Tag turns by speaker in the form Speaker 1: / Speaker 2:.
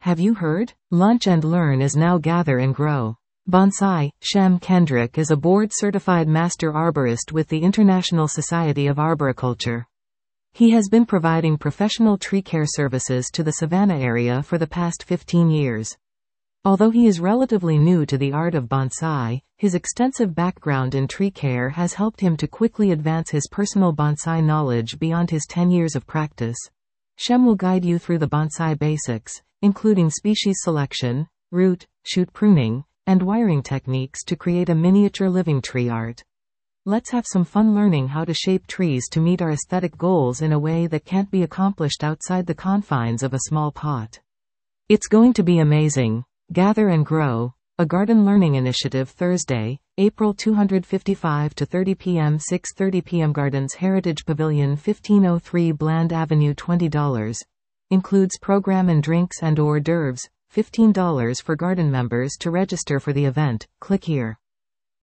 Speaker 1: Have you heard? Lunch and Learn is now Gather and Grow. Bonsai. Shem Kendrick is a board-certified master arborist with the International Society of Arboriculture. He has been providing professional tree care services to the Savannah area for the past 15 years. Although he is relatively new to the art of bonsai, his extensive background in tree care has helped him to quickly advance his personal bonsai knowledge beyond his 10 years of practice. Shem will guide you through the bonsai basics, including species selection, root, shoot pruning, and wiring techniques to create a miniature living tree art. Let's have some fun learning how to shape trees to meet our aesthetic goals in a way that can't be accomplished outside the confines of a small pot. It's going to be amazing. Gather and Grow, a garden learning initiative. Thursday, April 255 to 30 p.m. 6:30 p.m. Gardens Heritage Pavilion 1503 Bland Avenue. $20. Includes program and drinks and hors d'oeuvres. $15 for garden members. To register for the event, click here.